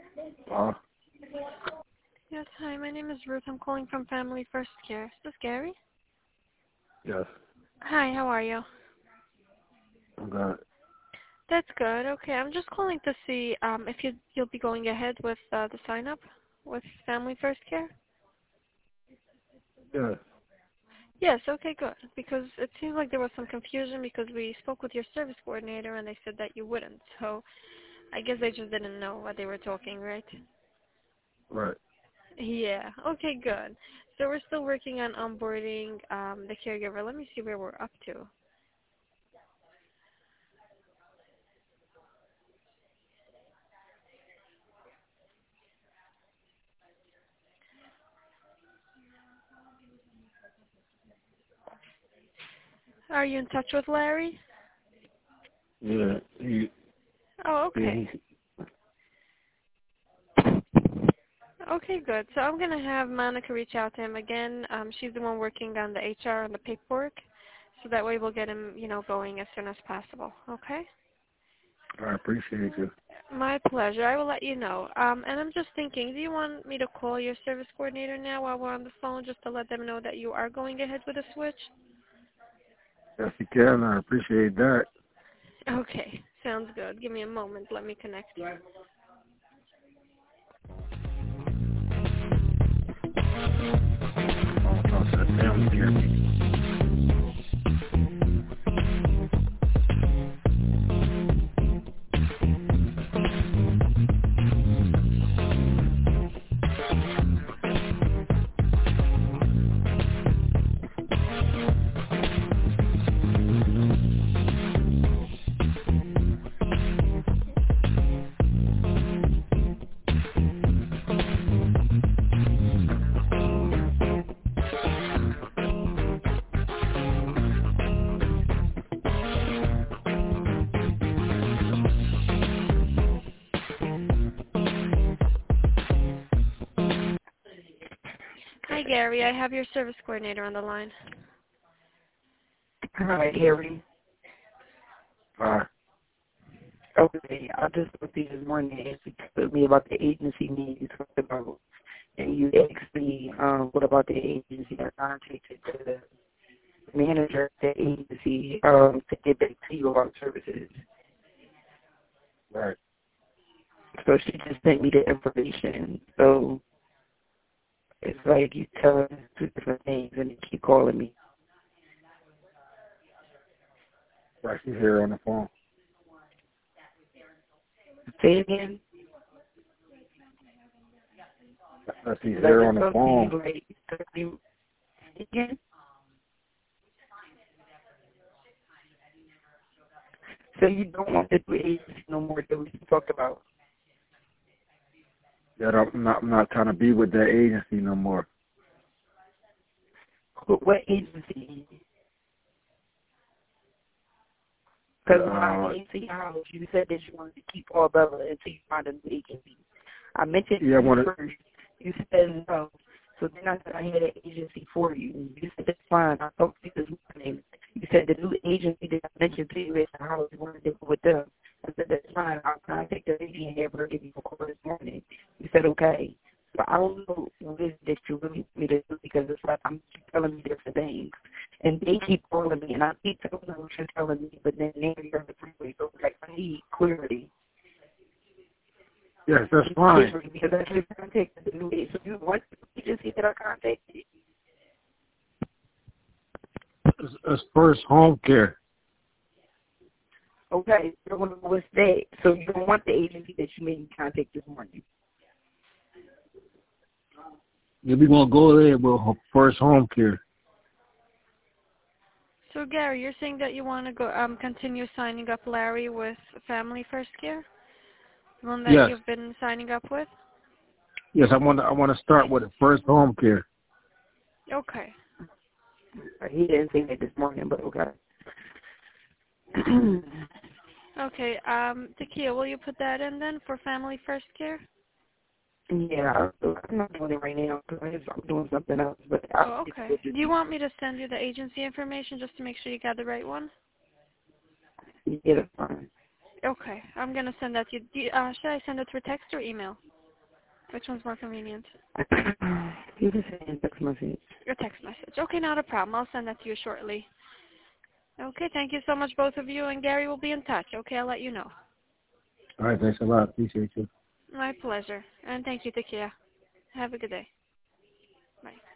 Uh, Yes, hi, my name is Ruth. I'm calling from Family First Care. Is this Gary? yes. Hi, how are you? I'm good. That's good. Okay, I'm just calling to see if you'll be going ahead with the sign up with Family First Care. Yes. Yes, okay, good. Because it seems like there was some confusion because we spoke with your service coordinator and they said that you wouldn't. So I guess they just didn't know what they were talking, right? Right. Yeah. Okay, good. So we're still working on onboarding the caregiver. Let me see where we're up to. Are you in touch with Larry? Yeah. Oh, He okay. Okay, good. So I'm going to have Monica reach out to him again. She's the one working on the HR and the paperwork. So that way we'll get him, going as soon as possible. Okay? I appreciate you. My pleasure. I will let you know. And I'm just thinking, do you want me to call your service coordinator now while we're on the phone just to let them know that you are going ahead with a switch? Yes, you can. I appreciate that. Okay. Sounds good. Give me a moment. Let me connect you. I'll talk to the family here. Hi, Gary. I have your service coordinator on the line. Hi, Gary. Bye. Okay, I just spoke to you this morning and you told me about the agency name you talked about. And you asked me, what about the agency? I contacted the manager of the agency to get back to you about services. Right. So she just sent me the information. So it's like you tell her two different things and they keep calling me. Right. She's here on the phone. Say it again. She's Like here I on the talked to phone. you like 30 again. So you don't want to do agency no more that we talked about. That I'm not trying to be with that agency no more. What agency? Because when I Uh, came to your house, you said that you wanted to keep all Bella until you find a new agency. I mentioned yeah, I you want to. first. You said no. So then I said I had an agency for you. You said that's fine. I talked to you this morning. You said the new agency that I mentioned to you at the house, you wanted to go with them. I said that's fine. I'll contact the lady and have her give you a call this morning. You said okay. So I don't know what it is that you really want me to do because it's like I'm keep telling me different things. And they keep calling me, and I keep telling them what you're telling me, but then now you're on the freeway, so it's like I need clarity. Yes, that's fine. Because I just contacted the new agency. So you want the agency that I contacted? It's first home care. Okay, so what's that? So you don't want the agency that you made me contact this morning? Yeah, we gonna go there with first home care. So, Gary, you're saying that you want to go continue signing up Larry with Family First Care? The one that Yes. you've been signing up with? Yes, I want to start with the first home care. Okay. He didn't say that this morning, but okay. Okay, Takia, will you put that in then for Family First Care? Yeah, I'm not doing it right now because I'm doing something else. But Oh, okay. Do you want me to send you the agency information just to make sure you got the right one? yeah, that's fine. Okay, I'm going to send that to you. Should I send it through text or email? Which one's more convenient? You can send a text message. Your text message. Okay, not a problem. I'll send that to you shortly. Okay, thank you so much, both of you, and Gary will be in touch. Okay, I'll let you know. All right, thanks a lot. Appreciate you. My pleasure. And thank you, Takia. Have a good day. Bye.